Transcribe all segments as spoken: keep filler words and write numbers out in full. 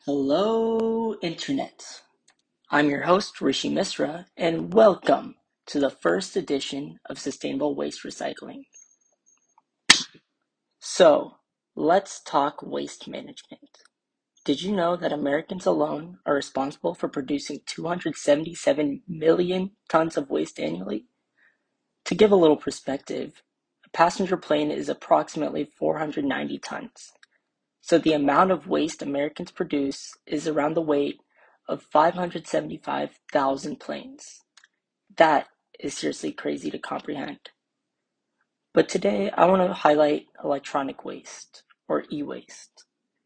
Hello, Internet. I'm your host, Rishi Misra, and welcome to the first edition of Sustainable Waste Recycling. So, let's talk waste management. Did you know that Americans alone are responsible for producing two hundred seventy-seven million tons of waste annually? To give a little perspective, a passenger plane is approximately four hundred ninety tons. So the amount of waste Americans produce is around the weight of five hundred seventy-five thousand planes. That is seriously crazy to comprehend. But today I want to highlight electronic waste, or e-waste.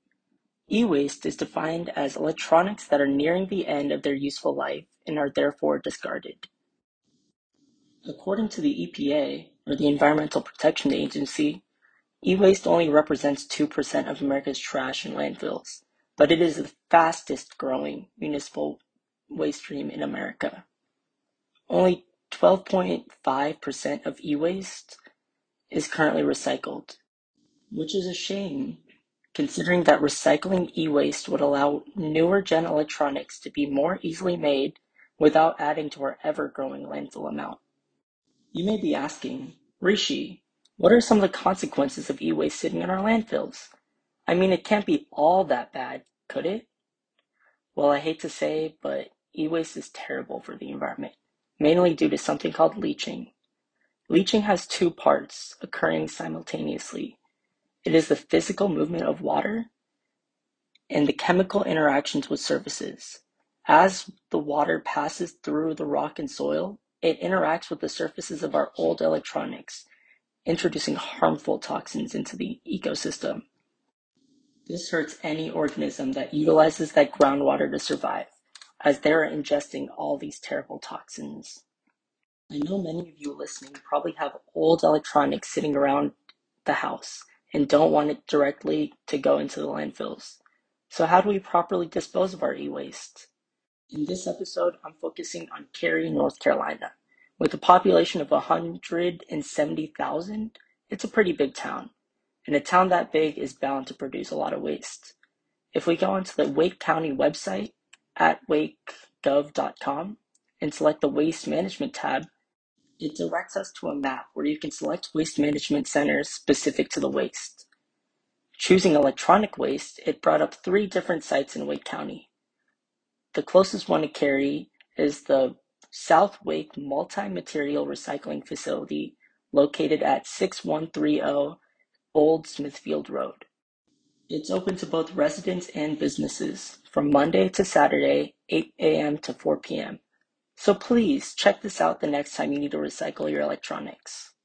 E-waste is defined as electronics that are nearing the end of their useful life and are therefore discarded. According to the E P A, or the Environmental Protection Agency, e-waste only represents two percent of America's trash and landfills, but it is the fastest growing municipal waste stream in America. Only twelve point five percent of e-waste is currently recycled, which is a shame considering that recycling e-waste would allow newer gen electronics to be more easily made without adding to our ever-growing landfill amount. You may be asking, Rishi, what are some of the consequences of e-waste sitting in our landfills? I mean, it can't be all that bad, could it? Well, I hate to say, but e-waste is terrible for the environment, mainly due to something called leaching. Leaching has two parts occurring simultaneously. It is the physical movement of water and the chemical interactions with surfaces. As the water passes through the rock and soil, it interacts with the surfaces of our old electronics, introducing harmful toxins into the ecosystem. This hurts any organism that utilizes that groundwater to survive, as they're ingesting all these terrible toxins. I know many of you listening probably have old electronics sitting around the house and don't want it directly to go into the landfills. So how do we properly dispose of our e-waste? In this episode, I'm focusing on Cary, North Carolina. With a population of one hundred seventy thousand, it's a pretty big town. And a town that big is bound to produce a lot of waste. If we go onto the Wake County website at wake gov dot com and select the Waste Management tab, it directs us to a map where you can select waste management centers specific to the waste. Choosing electronic waste, it brought up three different sites in Wake County. The closest one to Cary is the South Wake Multi-Material Recycling Facility located at six one three zero Old Smithfield Road. It's open to both residents and businesses from Monday to Saturday, eight a.m. to four p.m. So please check this out the next time you need to recycle your electronics.